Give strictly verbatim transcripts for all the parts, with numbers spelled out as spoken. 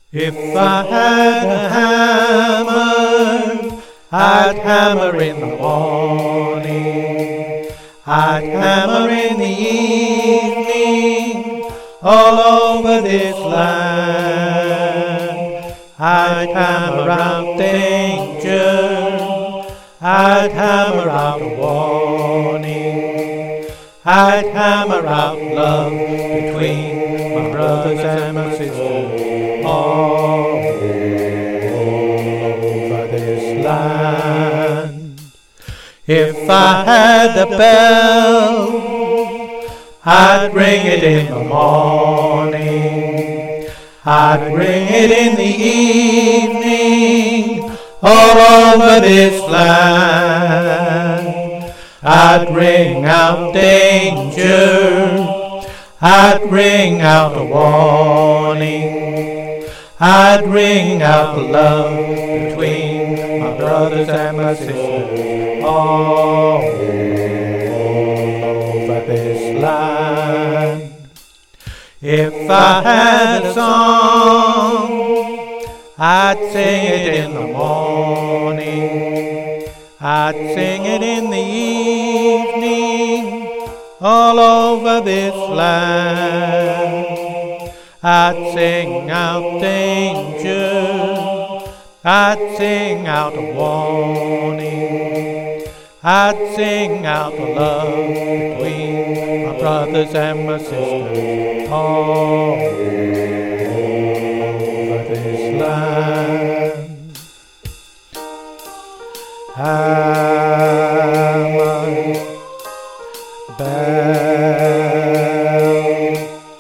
If I had a hammer, I'd hammer in the morning, I'd hammer in the evening, all over this land. I'd hammer out danger, I'd hammer out a warning, I'd hammer out love between my brothers and my sisters all over this land. If I had a bell, I'd ring it in the morning, I'd ring it in the evening, all over this land. I'd ring out danger, I'd ring out a warning, I'd ring out the love between my brothers and my sisters all over this land. If I had a song, I'd sing it in the morning, I'd sing it in the evening, all over this land. I'd sing out danger, I'd sing out a warning, I'd sing out the love between my brothers and my sisters all over this land. Hammer, bell,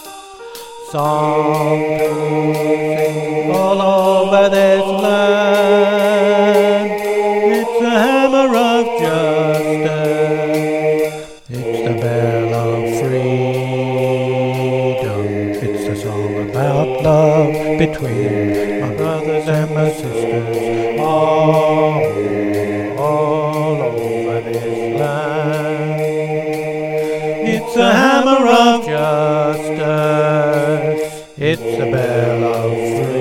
song to sing all over this land. It's the hammer of justice, it's the bell of freedom, it's a song about love between my brothers and my sisters all, all over this land. It's a hammer of justice, it's the bell of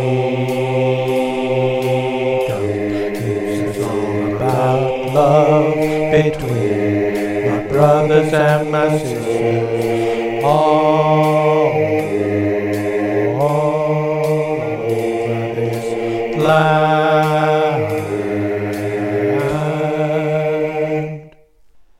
freedom, it's a song about love between my brothers and my sisters all